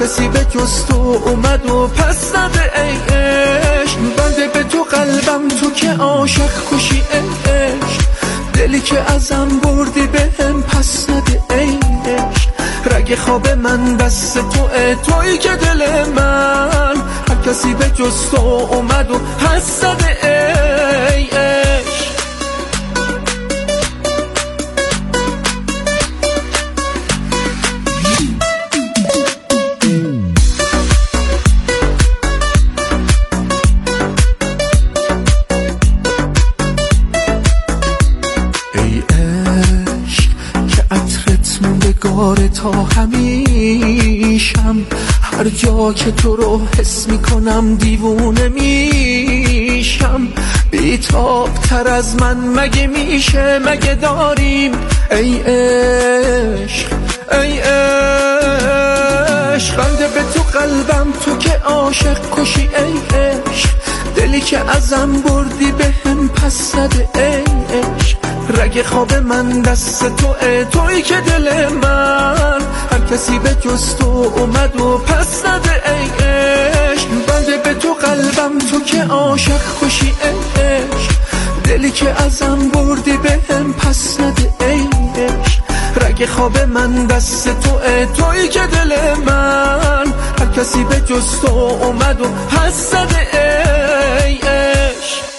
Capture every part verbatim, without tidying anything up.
کسی به جز تو اومد و پس نده ای عشق. بنده به تو قلبم تو که عاشق کشی ای عشق. دلی که ازم بردی به هم پس نده ای عشق. رگ خواب من دست توه، تویی که دل من. هر کسی به جز تو اومد و پس نده ای عشق. گاره تا همیشم، هر جا که تو رو حس میکنم دیوونه میشم. بیتاب تر از من مگه میشه، مگه داریم ای عشق ای عشق. بنده به تو قلبم تو که عاشق کشی ای عشق. دلی که ازم بردی به هم پس نده ای عشق. رگ خواب من دست توه، تویی که دل من. هر کسی به جز تو اومد و پس نده ای عشق. بنده به تو قلبم تو که عاشق کشی ای عشق. دلی که ازم بردی به هم پس نده ای عشق. رگ خواب من دست توه، تویی که دل من. هر کسی به جز تو اومد و پس نده ای عشق.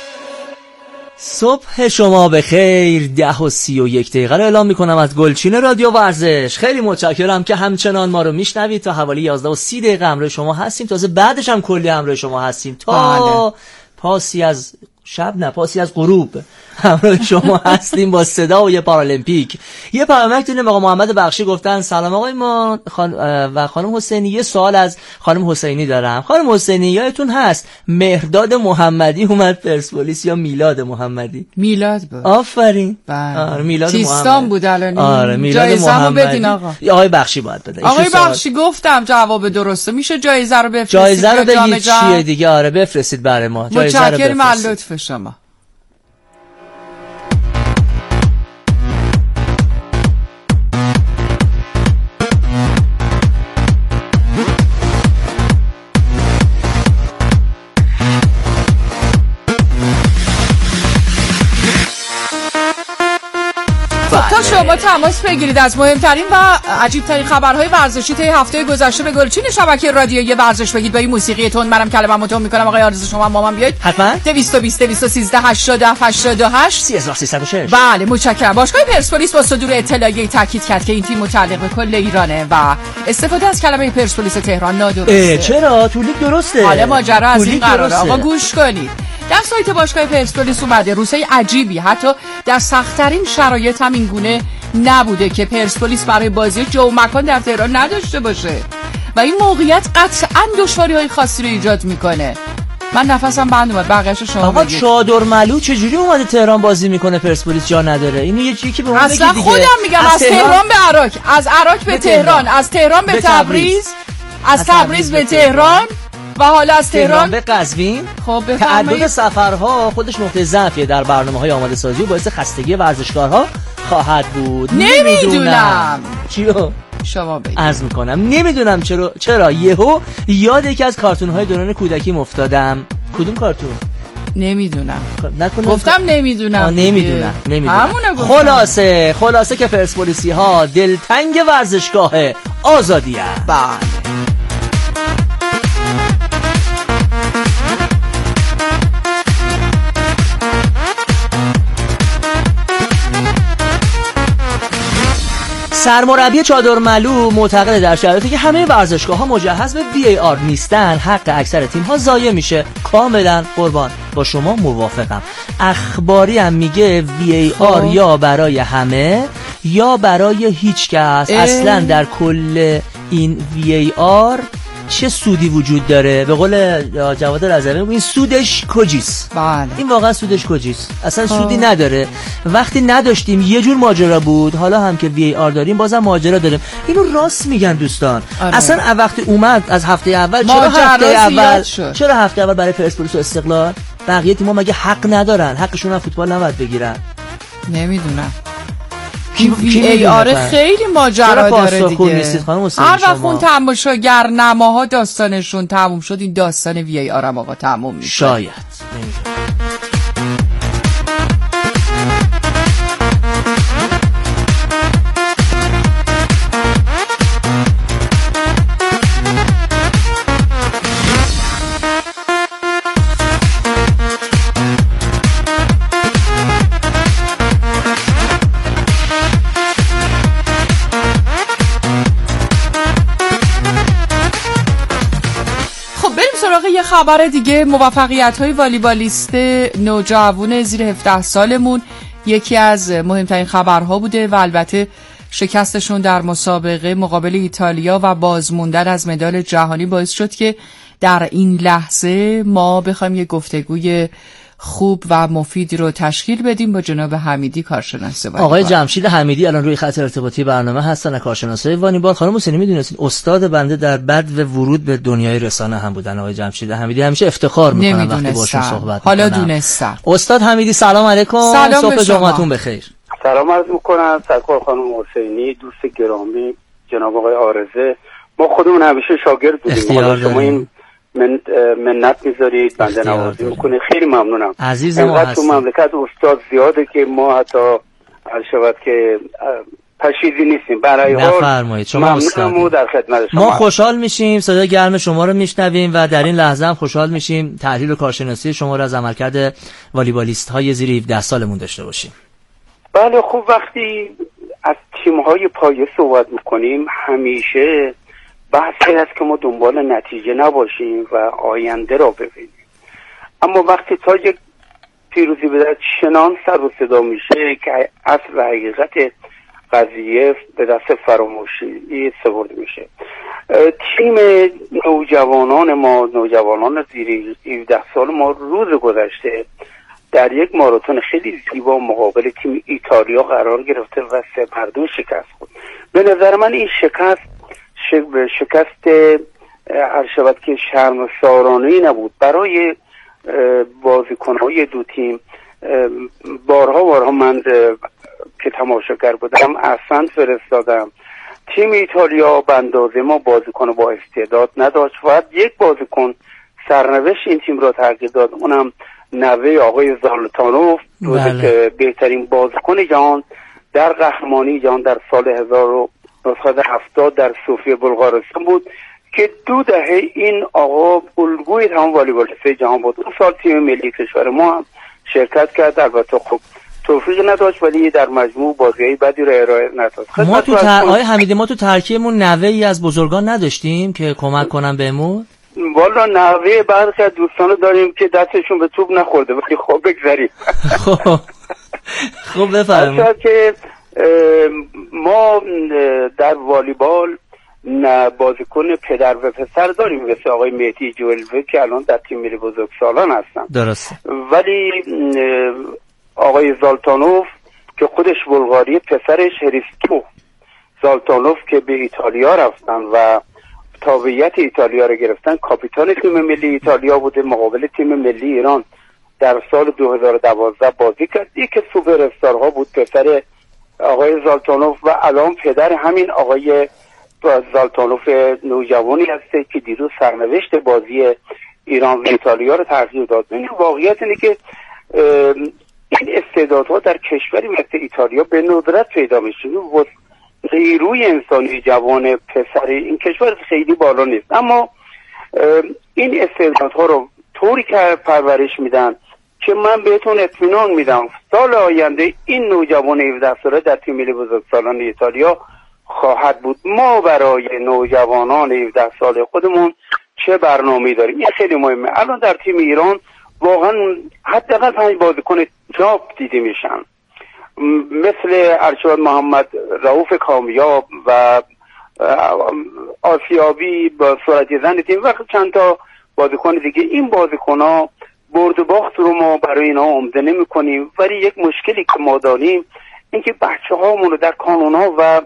صبح شما بخیر. ده و سی و یک دقیقه رو اعلام میکنم از گلچین رادیو ورزش. خیلی متشکرم که همچنان ما رو میشنوید. تا حوالی یازده و سی دقیقه همراه شما هستیم. تازه بعدش هم کلی همراه شما هستیم تا بله. پاسی از شب نه پاسی از غروب همراه شما هستیم با صدای پارالمپیک. یه پیامک دونیم آقا محمد بخشی گفتن سلام آقای ما خان... و خانم حسینی، یه سوال از خانم حسینی دارم. خانم حسینی یادتون هست مهرداد محمدی اومد پرسپولیس یا میلاد محمدی؟ میلاد بود. آفرین. آره میلاد تیستان بود الان. آره میلاد محمدی. بدین آقا. آقای بخشی باید بده. آقای بخشی گفتم جواب درسته. میشه جایزه رو بفرستید؟ جایزه رو بگید چیه دیگه. آره بفرستید برای ما. جایزه رو بفرستید. متشکرم لطف شما. تا شما تماس بگیرید از مهمترین و عجیبترین خبرهای ورزشی طی هفته گذشته به گلچین شبکه رادیویی ورزش بگید. با این موسیقی تون منم کلمه‌مو تون میکنم. آقای آرزو شما مامان بیاید حتما. دویست و بیست دویست و سیزده هشتاد و هفت هشتاد و هشت سه هزار و سیصد و شش. بله متشکرم. باشگاه پرسپولیس با صدور اطلاعیه‌ای تاکید کرد که این تیم متعلق به کل ایرانه و استفاده از کلمه پرسپولیس تهران نادرسته. چرا؟ تو لیگ درسته. حالا ماجرا از این قراره. آقا گوش کنید. در سایت باشگاه پرسپولیس اومده روزهای عجیبی حتی در سخت‌ترین شرایط هم این گونه نبوده که پرسپولیس برای بازی جو و مکان در تهران نداشته باشه و این موقعیت قطعاً دشواری‌های خاصی رو ایجاد میکنه. من نفسم بند اومد. بقیه‌شو شما آقا بگید. چادر ملو چجوری اومده تهران بازی میکنه پرسپولیس جا نداره؟ اینو یه چیزی که به اون بگید دیگه. اصلا خودم میگم از, از تهران, تهران به عراق، از عراق به, به تهران. تهران، از تهران به, به تبریز، از تبریز به تهران و حالا از تهران به قزوین. خب تعدد سفرها خودش نقطه ضعفیه در برنامه‌های آماده سازی و باعث خستگی ورزشکارها خواهد بود. نمیدونم چیو شما بگید. عرض میکنم نمیدونم چرا چرا یهو یاد یکی از کارتون‌های دوران کودکی افتادم. کدوم کارتون؟ نمیدونم. نکنه گفتم نمیدونم. نمیدونم. نمیدونم. خلاصه خلاصه که پرسپولیسی‌ها دلتنگ ورزشگاه آزادیه. بله. سرمربی چادرملو معتقد در شرایطی که همه ورزشگاه‌ها مجهز به وی ای آر نیستن حق اکثر تیم‌ها ضایع میشه. کاملا قربان با شما موافقم. اخباری هم میگه وی ای آر یا برای همه یا برای هیچ کس. اصلا در کل این وی ای آر چه سودی وجود داره؟ به قول جواد رضوی این سودش کجیست؟ بله. این واقعا سودش کجیست؟ اصلا سودی نداره. وقتی نداشتیم یه جور ماجرا بود، حالا هم که وی ای آر داریم بازم ماجرا داریم. اینو راست میگن دوستان. آره. اصلا وقتی اومد از هفته اول چرا هفته اول چرا هفته اول برای پرسپولیس و استقلال بقیه تیم‌ها مگه حق ندارن؟ حقشون هم فوتبال نباید بگیرن؟ نمیدونم. وی ای آر خیلی ماجرا داره دیگه. هر وقت اون تماشاگر نماها داستانشون تموم شد، این داستان وی ای آر هم آقا تموم میشه. شاید یه خبر دیگه، موفقیت‌های والیبالیست نوجوان زیر هفده سالمون یکی از مهمترین خبرها بوده و البته شکستشون در مسابقه مقابل ایتالیا و بازموندن از مدال جهانی باعث شد که در این لحظه ما بخوایم یه گفتگوی خوب و مفیدی رو تشکیل بدیم با جناب حمیدی، کارشناس والیبال. آقای جمشید حمیدی الان روی خط ارتباطی برنامه هستن، کارشناسای والیبال. خانم حسینی میدونستید استاد بنده در بد و ورود به دنیای رسانه هم بودن. آقای جمشید حمیدی همیشه افتخار میکنم وقتی باشون صحبت حالا میکنم. دونستم. استاد حمیدی سلام علیکم. صبح جمعتون بخیر. سلام عرض میکنم. سرکار خانم حسینی، دوست گرامی جناب آقای عارضه، ما خودمون همیشه شاگرد بودیم، شما این من منت میذارید، بنده نوازی میکنه، خیلی ممنونم. عزیزم اینقدر تو مملکت استاد زیاده که ما حتی هر شود که پشیزی نیستیم. برای حال شما ممنونم در خدمت شما. ما خوشحال میشیم صدای گرم شما رو میشنویم و در این لحظه هم خوشحال میشیم تحلیل و کارشناسی شما رو از عملکرد والیبالیست های زیر هفده سالمون داشته باشیم. بله خوب، وقتی از تیم های پایه صحبت میکنیم همیشه بحثی هست که ما دنبال نتیجه نباشیم و آینده را ببینیم، اما وقتی تا یک پیروزی به دست چنان سر و صدا میشه که اصل و حقیقت قضیه به دست فراموشی سپرده میشه. تیم نوجوانان ما، نوجوانان زیر هفده سال ما روز گذشته در یک ماراتون خیلی زیبا مقابل تیم ایتالیا قرار گرفته و سه بر دو شکست خورد. به نظر من این شکست شکست هر شود که شرمسارانه‌ای نبود برای بازیکن‌های دو تیم. بارها بارها من که تماشاگر بودم احسنت فرستادم. تیم ایتالیا به اندازه ما بازیکن با استعداد نداشت و یک بازیکن سرنوشت این تیم را تغییر داد، اونم نوه آقای زالتانوف، بله. بهترین بازیکن جهان در قهرمانی جهان در سال هزار و نهصد و هفتاد در صوفیه بلغارستان بود که دو دهه این آقا الگوی تمام والیبالیست جهان بود. اون سال تیم ملی کشور ما هم شرکت کرد، البته خب توفیق نداشت ولی در مجموع بازیای بدی رو ارائه نداد. ما تو تر... آقای حمیدی ما تو ترکیبمون نوه‌ای از بزرگان نداشتیم که کمک کنن بهمون؟ والا نوه برخی از دوستانو داریم که دستشون به توپ نخورده ولی خب بگذاریم. خب خب بفرمایید. که ما در والیبال نه بازیکن پدر و پسر داریم مثل آقای مهدی جولوه که الان در تیم ملی بزرگسالان هستن، درست، ولی آقای زالتانوف که خودش بلغاری، پسرش هریستو زالتانوف که به ایتالیا رفتن و تابعیت ایتالیا رو گرفتن، کاپیتان تیم ملی ایتالیا بوده، مقابل تیم ملی ایران در سال دو هزار و دوازده بازی کرد. یکی سوپر استارها بود پسر آقای زالتانوف و الان پدر همین آقای زالتانوف نوجوانی هسته که دیروز سرنوشت بازی ایران و ایتالیا رو تغییر داد. این واقعیت اینه که این استعدادها در کشوری مثل ایتالیا به ندرت پیدا میشه و نیروی انسانی جوان پسر این کشور خیلی بالا نیست، اما این استعدادها رو طوری که پرورش میدن که من بهتون اطمینان میدم سال آینده این نوجوان هفده ساله در تیم ملی بزرگسالان ایتالیا خواهد بود. ما برای نوجوانان هفده ساله خودمون چه برنامه‌ای داریم؟ این خیلی مهمه. الان در تیم ایران واقعا حداقل پنج بازیکن جاب دیده میشن، مثل ارشد محمد رؤوف کامیاب و آسیابی با سرعت زن تیم و چند تا بازیکن دیگه. این بازیکن‌ها برد و باخت رو ما برای اینا عمده نمی کنیم، ولی یک مشکلی که ما داریم این که بچه هامون رو در کانون‌ها و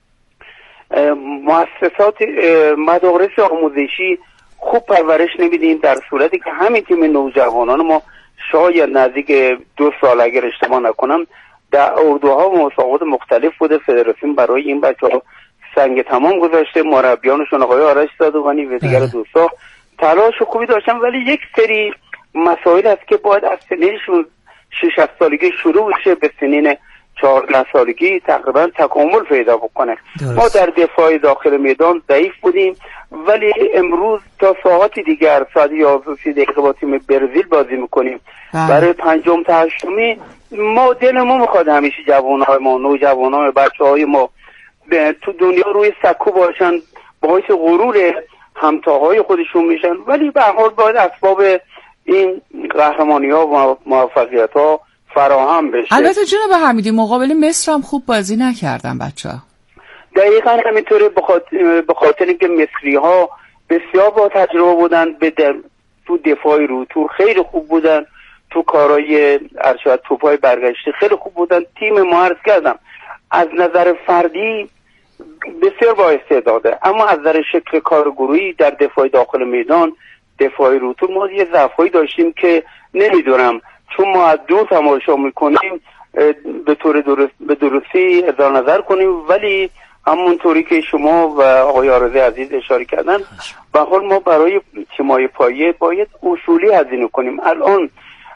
مؤسسات مدارس آموزشی خوب پرورش نمیدیم، در صورتی که همین تیم نوجوانان ما شاید نزدیک دو سال اگر اشتباه نکنم در اردوها و مسابقات مختلف بوده. فدراسیون برای این بچه‌ها سنگ تمام گذاشته، مربیانشون آقای آرش صادقانی و دیگر دوستا تلاش خوبی داشتن، ولی یک سری مسائل هست که باید از سنینشون شش هفت سالگی شروع بشه به سنین چهارده سالگی تقریبا تکامل پیدا بکنه. درست. ما در دفاع داخل میدان ضعیف بودیم، ولی امروز تا ساعتی دیگر ساعت یازده دقیقه با تیم برزیل بازی میکنیم. برای پنجم تا هشتمی ما دلمون میخواد همیشه جوانهای ما، نوجوانهای بچهای ما تو دنیا روی سکو باشن، باعث غرور همتاهای خودشون میشن، ولی به هر حال باید اسباب این قهرمانی ها و موفقیت ها فراهم بشه. البته جناب حمیدی مقابل مصر هم خوب بازی نکردن بچه‌ها. دقیقاً همینطوره، به خاطر اینکه مصری ها بسیار با تجربه بودن، به تو دفاعی رو تو خیلی خوب بودن، تو کارهای ارشاد توپای برگشته خیلی خوب بودن. تیم ما عرض کردم از نظر فردی بسیار با استعداده، اما از نظر شکل کار گروهی در دفاع داخل میدان، دفاعی رو تو ما یه ضعفایی داشتیم که نمیدونم چون ما از دور تماشا میکنیم به طور درست به درستی اظهار نظر کنیم، ولی همونطوری که شما و آقای آرزی عزیز اشاره کردن به حال ما برای تیمای پایه باید اصولی هزینه کنیم. الان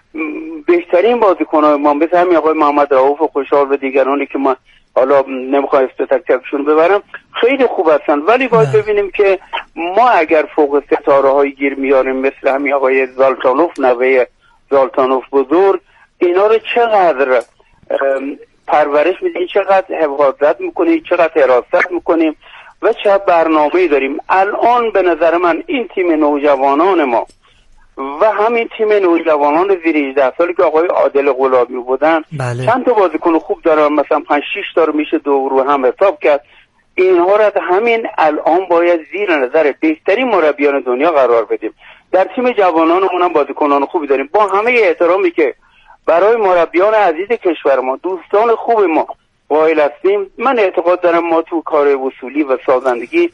بهترین بازیکن‌های ما مثل همین آقای محمد رؤوف خوشحال و دیگرانی که ما حالا نمیخوام اسم تک تکشون ببرم خیلی خوب هستن، ولی باید ببینیم که ما اگر فوق ستاره های گیر میاریم مثل همین آقای زالتانوف، نوه زالتانوف بزرگ، اینا رو چقدر پرورش میدیم، چقدر حفاظت میکنیم، چقدر حراست میکنیم و چه برنامه‌ای داریم. الان به نظر من این تیم نوجوانان ما و همین تیم نوجوانان زیر هجده سالی که آقای عادل غلامی بودن بله. چند تا بازیکن خوب دارن، مثلا پنج شش تا رو میشه دو رو هم حساب کرد. اینها را همین الان باید زیر نظر بهترین مربیان دنیا قرار بدیم. در تیم جوانانمون هم بازیکنان خوبی داریم، با همه احترامی که برای مربیان عزیز کشور ما، دوستان خوب ما قائل هستیم. من اعتقاد دارم ما تو کار اصولی و سازندگی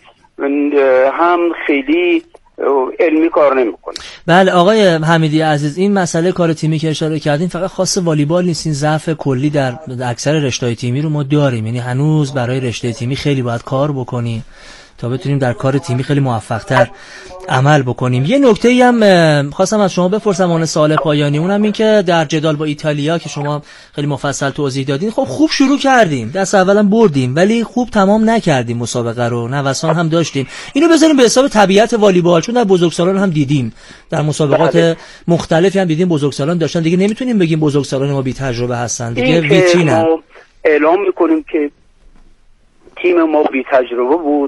هم خیلی علمی کار نمی‌کنه. بله آقای حمیدی عزیز، این مسئله کار تیمی که اشاره کردین فقط خاص والیبال نیست، این ضعف کلی در اکثر رشته‌های تیمی رو ما داریم. یعنی هنوز برای رشته تیمی خیلی باید کار بکنیم تا بتونیم در کار تیمی خیلی موفق‌تر عمل بکنیم. یه نکته‌ای هم خواستم از شما بپرسم، اون سوال پایانی، اونم این که در جدال با ایتالیا که شما خیلی مفصل توضیح دادین، خب خوب شروع کردیم، دست اولم بردیم ولی خوب تمام نکردیم مسابقه رو، نوسان هم داشتیم. اینو بذاریم به حساب طبیعت والیبال، چون در بزرگسالان هم دیدیم، در مسابقات مختلفی هم دیدیم بزرگسالان داشتن، دیگه نمیتونیم بگیم بزرگسالان ما بی تجربه هستن، دیگه ویترینن. اعلام می‌کنیم که تیم ما بی تجربه بود،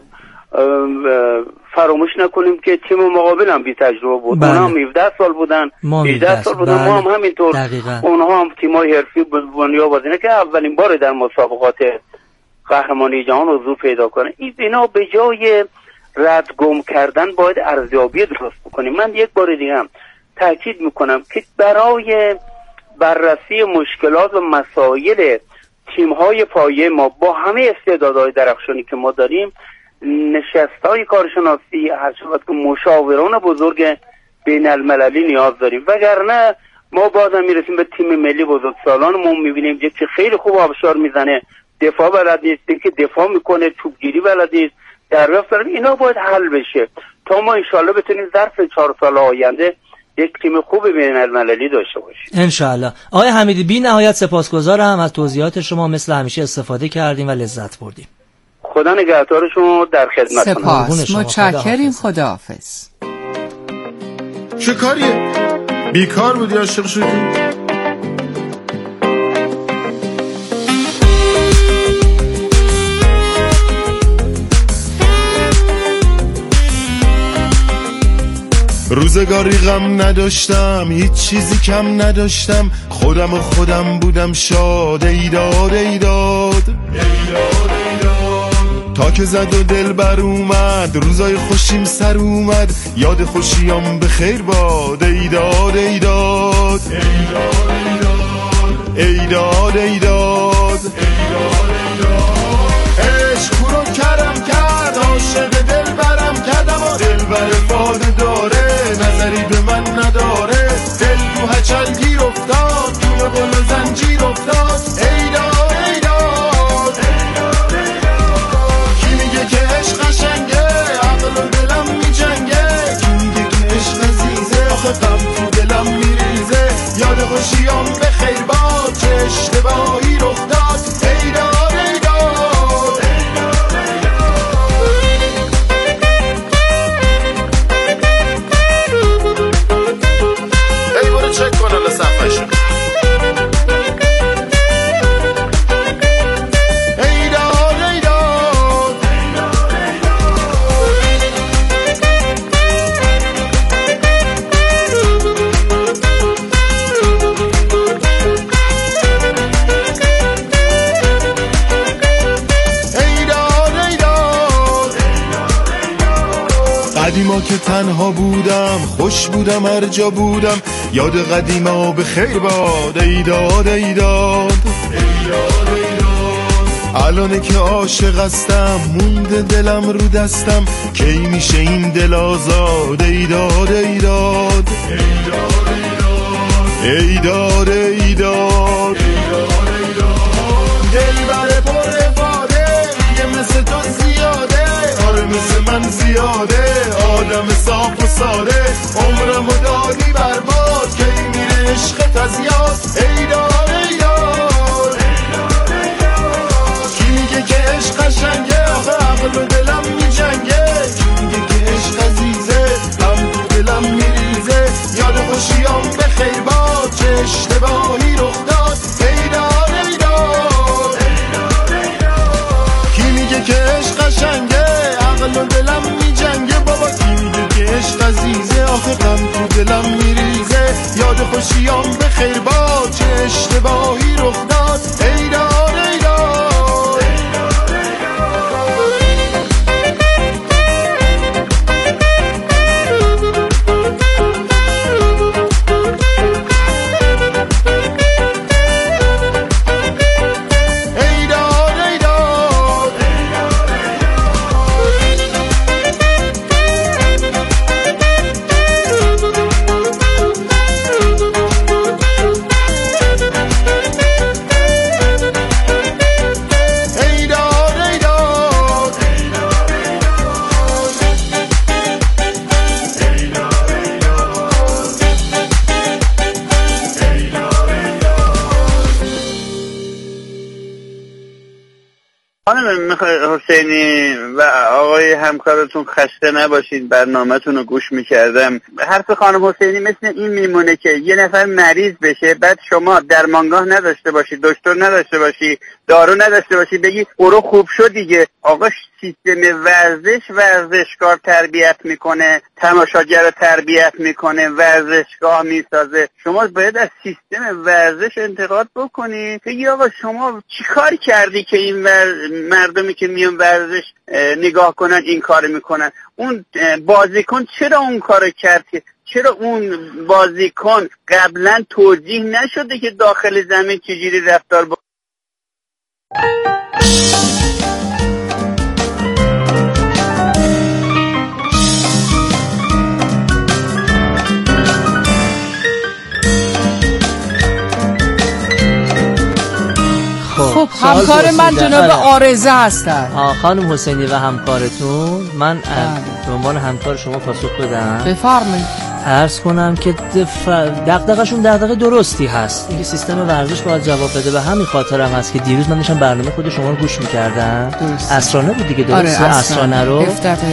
فراموش نکنیم که تیم مقابل هم بی تجربه بود. بله. اونها هم هفده سال بودن، هجده سال بودن. بله. ما هم همینطور. دقیقاً. اونها هم تیمای حرفی بودن بازی نکردن، اولین بار در مسابقات قهرمانی جهان حضور پیدا کنن. این اینا به جای رد گم کردن باید ارزیابی درست بکنیم. من یک بار دیگه هم تاکید میکنم که برای بررسی مشکلات و مسائل تیم‌های پایه ما با همه استعدادهای درخشانی که ما داریم، نشست‌های کارشناسی هر شود که مشاوران بزرگ بین المللی نیاز داریم، وگرنه ما بازم میرسیم به تیم ملی بزرگسالانمون میبینیم که خیلی خوب آبشار میزنه، دفاع بلد نیست، که دفاع میکنه، توپگیری بلد نیست، در واقع اینا باید حل بشه تا ما انشالله بتونیم ظرف چهار سال آینده یک تیم خوب بین المللی داشته باشیم انشالله. آقای حمیدی بی نهایت سپاسگزارم از توضیحات شما، مثل همیشه استفاده کردیم و لذت بردیم. خدا نگهدار شما، در خدمتتون. سپاس، متشکریم، خداحافظ. چه کاریه؟ بیکار بودی عاشق شدی؟ روزگاری غم نداشتم، هیچ چیزی کم نداشتم، خودم و خودم بودم شاد، ایداد ایداد ایداد ایداد تا که زد و دل بر اومد، روزای خوشیم سر اومد، یاد خوشیام به خیر باد، ایداد ایداد ایداد ایداد ایداد ایداد عشق رو کرم کرد، عاشق دل برم کردم و دل بر فاده داره، نظری به من نداره، دل تو هچل گیر افتاد، توی گل و زنجیر افتاد، ایداد قدیما که تنها بودم خوش بودم هر جا بودم یاد قدیما به خیر باد ای داد ای داد الانه که عاشق هستم مونده دلم رو دستم کی میشه این دل آزاد ای داد ای داد ای داد ای داد دل بره پر افاده یه مثل تو زیاده آره مثل من زیاده آدم صاف و ساده عمرمو دادی برباد کی میره عشقت از یاد ای داد ای داد کی میگه که عشق قشنگه آخه عقل و دلم میجنگه کی میگه که عشق عزیزه هم تو دلم میریزه یاد خوشیام به خیر باد چه اشتباهی رخ داد ای داد ای داد کی میگه که عشق قشنگه عقل و دلم میجنگه بابا کی میگه که عشق عزیزه آخه غم تو دلم میریزه یاد خوشیام به خیر باد چه اشتباهی رخ داد ای داد ای داد خانم حسینی و آقای همکارتون خسته نباشید، برنامه‌تون رو گوش می‌کردم. حرف خانم حسینی مثل این میمونه که یه نفر مریض بشه، بعد شما درمانگاه نداشته باشی، دکتر نداشته باشی، دارو نداشته باشی، بگی برو خوب شد دیگه. آقا سیستم ورزش ورزشکار تربیت میکنه، تماشاگر رو تربیت میکنه، ورزشگاه میسازه. شما باید از سیستم ورزش انتقاد بکنی، بگی آقا شما چی کار کردی که این ور... مردمی که میان ورزش نگاه کنن این کار میکنن؟ اون بازیکن چرا اون کار کرد؟ چرا اون بازیکن قبلا توجیه نشده که داخل زمین چجوری رفتار با خب همکار من جناب آرزه هستن. خانم حسینی و همکارتون، من به عنوان همکار شما پاسخ بدم. بفرمایید. عرض کنم که دغدغه‌شون دغدغه درستی هست، اینکه سیستم ورزش باید جواب بده. و همین خاطرم هست که دیروز من داشتم برنامه خود شما رو گوش می‌کردم. اسرانه بود دیگه، درسته؟ آره اسرانه رو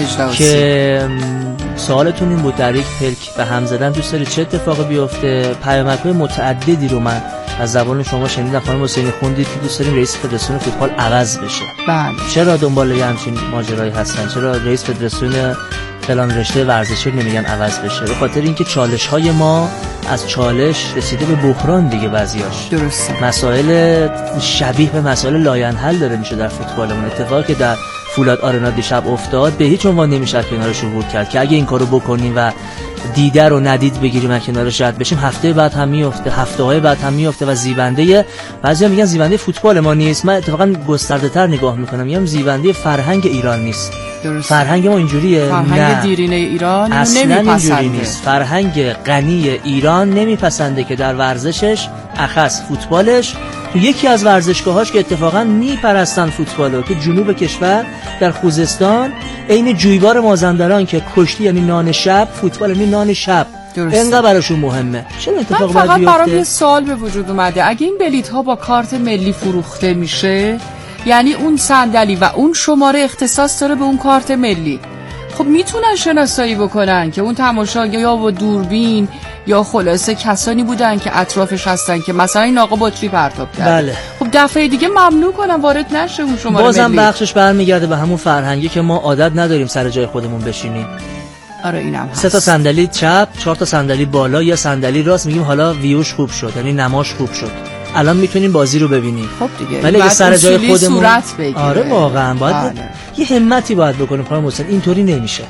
که سوالتون این بود در یک پلک به هم زدن دوست دارید چه اتفاقی بیفته. پیامک‌های متعددی رو من از زبان شما شنیدم خانم حسینی، خوندید که دوست داریم رئیس فدراسیون فوتبال عوض بشه. بله. چرا دنبال یه همچین ماجرایی هستن؟ چرا رئیس فدراسیون فلان رشته ورزشی نمیگن عوض بشه؟ به خاطر اینکه چالش‌های ما از چالش رسیده به بحران دیگه، بعضیاش. درسته. مسائل شبیه به مسائل لاینحل داره میشه در فوتبالمون. اتفاقی که در فولاد آرنا دیشب افتاد به هیچ عنوان نمیشه کنارش عبور کرد که اگه این کارو بکنیم و دیده رو ندید بگیریم و کنارش رد بشیم، هفته بعد هم میفته، هفته های بعد هم میفته و زیبنده، بعضیا میگن زیبنده فوتبال ما نیست. من اتفاقا گسترده تر نگاه میکنم، میگم زیبنده فرهنگ ایران نیست. درست. فرهنگ ما اینجوریه؟ فرهنگ نه. دیرینه ایران اصلا اینجوری نیست. فرهنگ غنی ایران نمیپسنده که در ورزشش، اخص فوتبالش، تو یکی از ورزشگاهاش که اتفاقا میپرستن فوتبالو، که جنوب کشور در خوزستان، عین جویبار مازندران که کشتی یعنی نان شب، فوتبال یعنی نان شب. اینقدر براشون مهمه. چرا اتفاق باید بیفته؟ فقط برام یه سوال به وجود اومده، اگه این بلیط ها با کارت ملی فروخته میشه، یعنی اون صندلی و اون شماره اختصاص داره به اون کارت ملی، خب میتونن شناسایی بکنن که اون تماشاگر یا با دوربین یا خلاصه کسانی بودن که اطرافش هستن که مثلا این آقا بطری پرتاب کرد. بله. خب دفعه دیگه ممنوع کنن وارد نشه اون شماره بازم ملی. بخشش برمیگرده به همون فرهنگی که ما عادت نداریم سر جای خودمون بشینیم. آره اینم هست. سه تا صندلی چپ، چهار تا صندلی بالا، یا صندلی راست، میگیم حالا ویوش خوب شد، یعنی نماش خوب شد، الان میتونیم بازی رو ببینیم. خب دیگه ولی اگه سر جای خودمون، صورت بگیره. آره واقعا باید بله. یه همتی باید بکنیم خانم حسین، اینطوری نمیشه.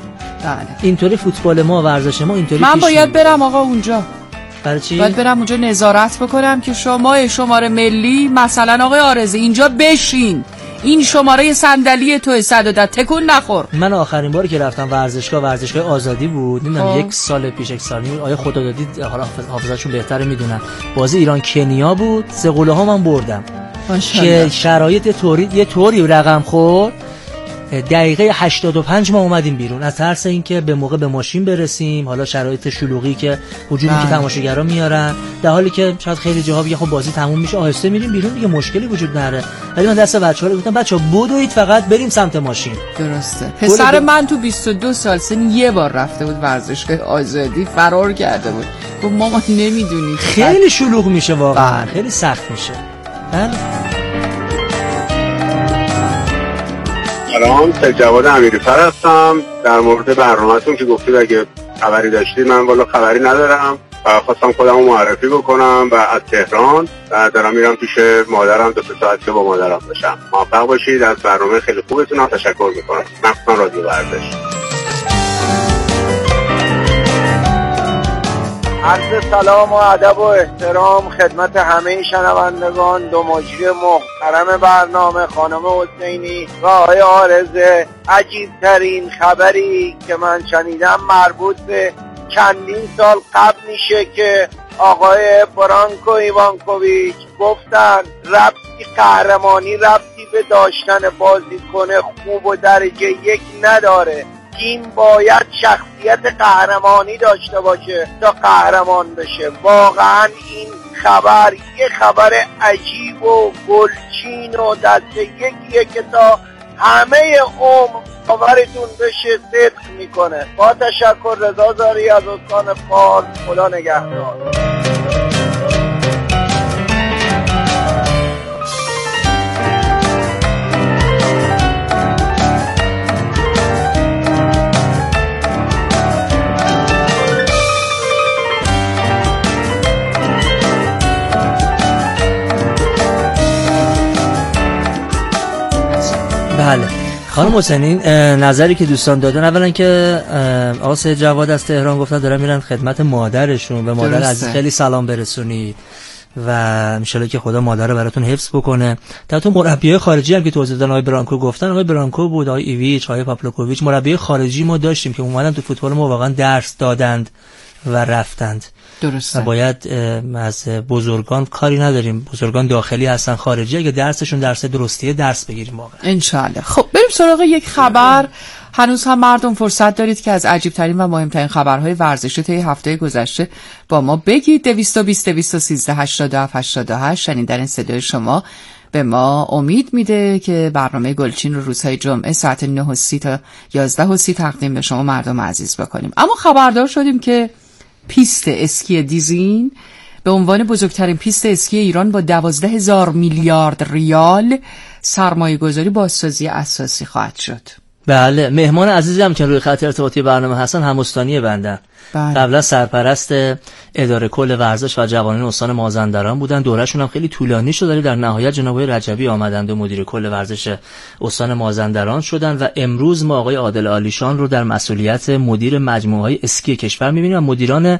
بله. اینطوری فوتبال ما، ورزش ما اینطوری من باید میره. برم آقا اونجا. برای چی؟ باید برم اونجا نظارت بکنم که شما شماره ملی مثلا آقای آرزی اینجا بشین، این شماره صندلی تو صد و ده تکون نخور. من آخرین باری که رفتم ورزشگاه ورزشگاه آزادی بود، نمیدونم یک سال پیش یک سال نیم، آیا خدا دادی حالا حافظه‌شون بهتره میدونن، بازی ایران کنیا بود، سه گله ها من بردم که شرایط طوری یه طوری رقم خورد. دقیقه هشتاد و پنج ما اومدیم بیرون از ترس اینکه به موقع به ماشین برسیم، حالا شرایط شلوغی که هجومی که تماشاگرا میارن، در حالی که شاید خیلی جاها بگه خب بازی تموم میشه آهسته میریم بیرون دیگه مشکلی وجود نداره، ولی من دست بچه‌ها رو گفتم بچه‌ها بدوید فقط بریم سمت ماشین. درسته. پسر من تو بیست و دو سال سن یه بار رفته بود ورزشگاه آزادی، فرار کرده بود، گفت مامان نمیدونی خیلی شلوغ میشه واقعا، خیلی سخت میشه. بله. سلام، سید جواد امیری‌فر هستم. در مورد برنامه‌تون که گفتید اگه خبری داشتید، من والا خبری ندارم و خواستم خودم رو معرفی بکنم و از تهران و دارم میرم پیش مادرم، دو سه ساعت که با مادرم باشم. موفق باشید. از برنامه خیلی خوبتون هم تشکر میکنم، مخصوصا رادیو ورزش. عرض سلام و ادب و احترام خدمت همه شنوندگان دو مجری محترم برنامه، خانم حسینی و آقای آرزه. عجیب ترین خبری که من شنیدم مربوط به چندین سال قبل میشه که آقای فرانکو ایوانکوویچ گفتن ربطی قهرمانی ربطی به داشتن بازیکن خوب و درجه یک نداره، تیم باید شخصیت قهرمانی داشته باشه تا قهرمان بشه. واقعا این خبر یه خبر عجیب و گلچین و دست یکیه که تا همه عمر باورتون بشه صدق میکنه. با تشکر، رضا زاری از استان فارس. خدا نگهدار. بله خانم حسینی، نظری که دوستان دادن اولا که آقا سید جواد از تهران گفتن دارن میرن خدمت مادرشون، به مادر عزیز خیلی سلام برسونید و انشالله که خدا مادر رو براتون حفظ بکنه. تا تو مربیای خارجی هم که توضیح دادن آقای برانکو گفتن، آقای برانکو بود، آقای ایویچ، آقای پاپلوکوویچ، مربیای خارجی ما داشتیم که اومدن تو فوتبال ما واقعا درس دادند و رفتند. درسته. و باید از بزرگان کاری نداریم، بزرگان داخلی هستن، خارجی اگه درسشون درس درستیه درس بگیریم واقعا انشالله. خب بریم سراغ یک خبر. هنوز هم مردم فرصت دارید که از عجیب ترین و مهمترین خبرهای ورزشی طی هفته گذشته با ما بگید. دویست و بیست دویست و سیزده هشتاد و هفت هشتاد و هشت. شنیدن این صدای شما به ما امید میده که برنامه گلچین رو روزهای جمعه ساعت نه و سی تا یازده و سی تقدیم به شما مردم عزیز بکنیم. اما خبردار شدیم که پیست اسکی دیزین به عنوان بزرگترین پیست اسکی ایران با دوازده هزار میلیارد ریال سرمایه گذاری بازسازی اساسی خواهد شد. بله، مهمان عزیزی هم که روی خط ارتباطی برنامه هستن همستانی بندن. بله. قبلا سرپرست اداره کل ورزش و جوانان استان مازندران بودن، دورهشون هم خیلی طولانی شد ولی در نهایت جناب آقای رجبی آمدند و مدیر کل ورزش استان مازندران شدن و امروز ما آقای عادل عالیشان رو در مسئولیت مدیر مجموعه‌های اسکی کشور می‌بینیم و مدیران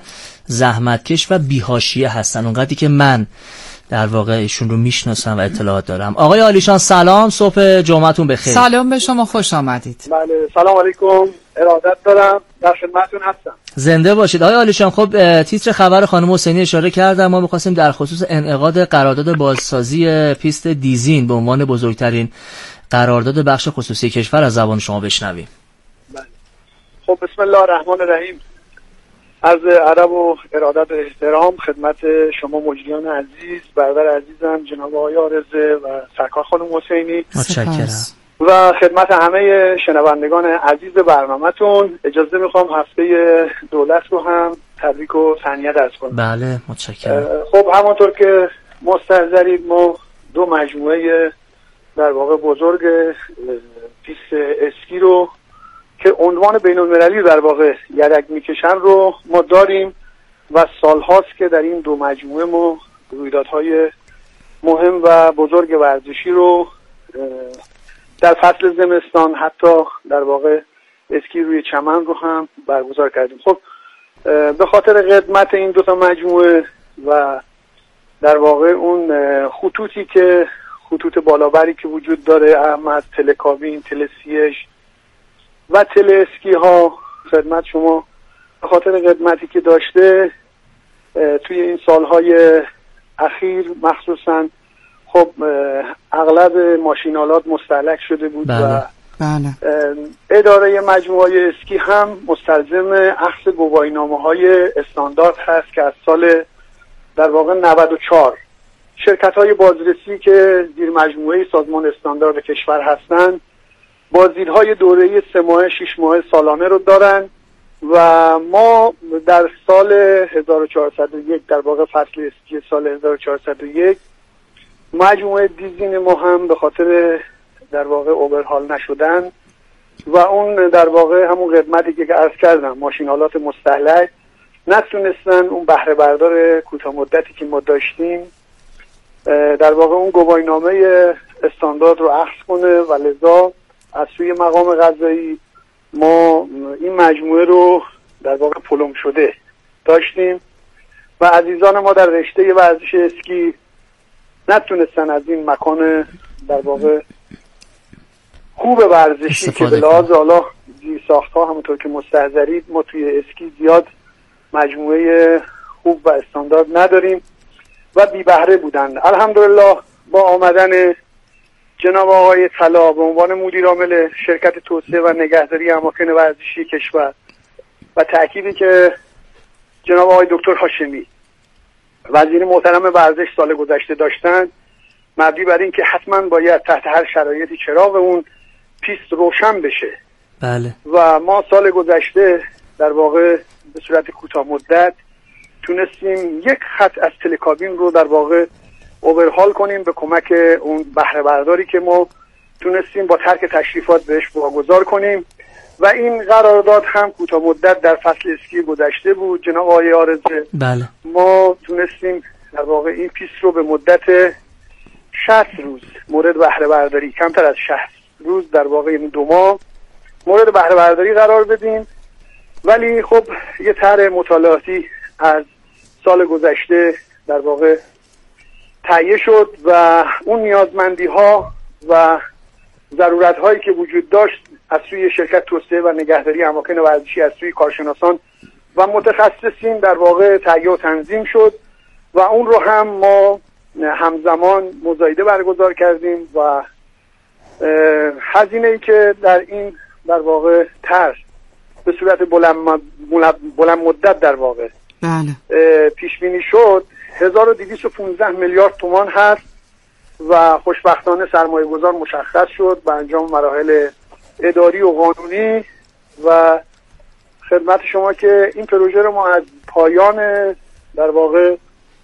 زحمتکش و بی‌حاشیه هستن، اونقدری که من در واقع ایشون رو میشناسم و اطلاعات دارم. آقای عالیشان سلام، صبح جمعتون بخیر. سلام به شما، خوش آمدید. بله، سلام علیکم، ارادت دارم، در خدمتتون هستم. زنده باشید. آقای عالیشان، خب تیتر خبر خانم حسینی اشاره کردم، ما می‌خواستیم در خصوص انعقاد قرارداد بازسازی پیست دیزین به عنوان بزرگترین قرارداد بخش خصوصی کشور از زبان شما بشنویم. بله. خب بسم الله الرحمن الرحیم. از ادب و ارادت و احترام خدمت شما مجریان عزیز، برادر عزیزم جناب آقای آرزه و سرکار خانم حسینی، متشکرم. و خدمت همه شنوندگان عزیز برنامه‌تون. اجازه میخوام هفته دولت رو هم تبریک و تهنیت عرض کنم. بله متشکرم. خب همونطور که مستحضرید ما دو مجموعه در واقع بزرگ پیست اسکی رو که عنوان بین المللی در واقع یدک میکشن رو ما داریم و سالهاست که در این دو مجموعه ما رویدادهای مهم و بزرگ ورزشی رو در فصل زمستان حتی در واقع اسکی روی چمن رو هم برگزار کردیم. خب به خاطر قدمت این دوتا مجموعه و در واقع اون خطوطی که خطوط بالابری که وجود داره، احمد، تلکابین، تلسیش و تل اسکی ها خدمت شما، به خاطر قدمتی که داشته توی این سالهای اخیر مخصوصا خب اغلب ماشینالات مستهلک شده بود. بله. و بله. اداره مجموعه اسکی هم مستلزم اخذ گواهینامه های استاندارد هست که از سال در واقع نود و چهار شرکت های بازرسی که زیر مجموعه سازمان استاندارد کشور هستند بازدیدهای دوره‌ای سه ماه، شش ماه، سالانه رو دارن و ما در سال هزار و چهارصد و یک در واقع فصل اسکی سال هزار و چهارصد و یک مجموعه دیزین ما هم به خاطر در واقع اوورهال نشدن و اون در واقع همون قدمتی که عرض کردم ماشینالات مستهلک نتونستن اون بهره بردار کوتاه مدتی که ما داشتیم در واقع اون گواهینامه استاندارد رو اخذ کنه و لذا از سوی مقام قضایی ما این مجموعه رو در واقع پلم شده داشتیم و عزیزان ما در رشته ورزش اسکی نتونستن از این مکان در واقع خوب ورزشی که به لحاظ حالا زیرساخت‌ها همونطور که مستحضرید ما توی اسکی زیاد مجموعه خوب و استاندارد نداریم و بی بهره بودن. الحمدلله با آمدن جناب آقای طلا به عنوان مدیر عامل شرکت توسعه و نگهداری اماکن ورزشی کشور و تأکیدی که جناب آقای دکتر هاشمی وزیر محترم ورزش سال گذشته داشتن مبنی بر این که حتما باید تحت هر شرایطی چراغ اون پیست روشن بشه. بله. و ما سال گذشته در واقع به صورت کوتاه مدت تونستیم یک خط از تلکابین رو در واقع اوورهال کنیم به کمک اون بهره برداری که ما تونستیم با ترک تشریفات بهش واگذار کنیم و این قرارداد هم کوتاه مدت در فصل اسکی گذشته بود. جناب آقای آرزه بله. ما تونستیم در واقع این پیست رو به مدت شصت روز مورد بهره برداری، کمتر از شصت روز در واقع این دو ماه مورد بهره برداری قرار بدیم. ولی خب یه طرح مطالعاتی از سال گذشته در واقع تهیه شد و اون نیازمندی ها و ضرورت هایی که وجود داشت از سوی شرکت توسعه و نگهداری اماکن ورزشی از سوی کارشناسان و متخصصین در واقع تهیه و تنظیم شد و اون رو هم ما همزمان مزایده برگزار کردیم و هزینه ای که در این در واقع طرح به صورت بلند بلند مدت در واقع بله. پیش بینی شد هزار و دویست و پانزده میلیارد تومان هست و خوشبختانه سرمایه گذار مشخص شد به انجام مراحل اداری و قانونی و خدمت شما که این پروژه رو ما از پایان در واقع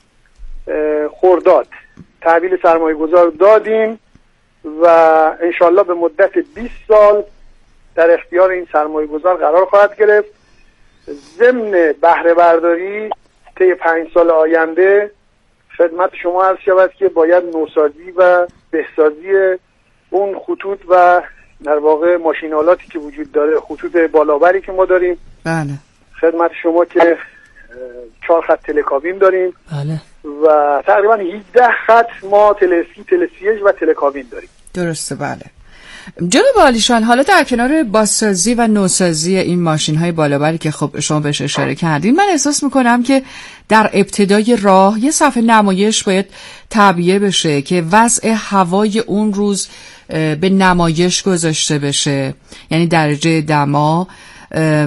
خرداد تحویل سرمایه گذار دادیم و انشالله به مدت بیست سال در اختیار این سرمایه گذار قرار خواهد گرفت. ضمن بهره برداری طی پنج سال آینده خدمت شما عرض شود که باید نوسازی و بهسازی اون خطوط و در واقع ماشینالاتی که وجود داره، خطوط بالابری که ما داریم بله. خدمت شما که چهار خط تلکابین داریم بله. و تقریبا هجده خط ما تلسکی، تلسیج و تلکابین داریم. درسته بله. جناب عالیشان، حالا در کنار بازسازی و نوسازی این ماشین های بالابری که خب شما بهش اشاره کردین، من احساس میکنم که در ابتدای راه یه صفحه نمایش باید تعبیه بشه که وضع هوای اون روز به نمایش گذاشته بشه، یعنی درجه دما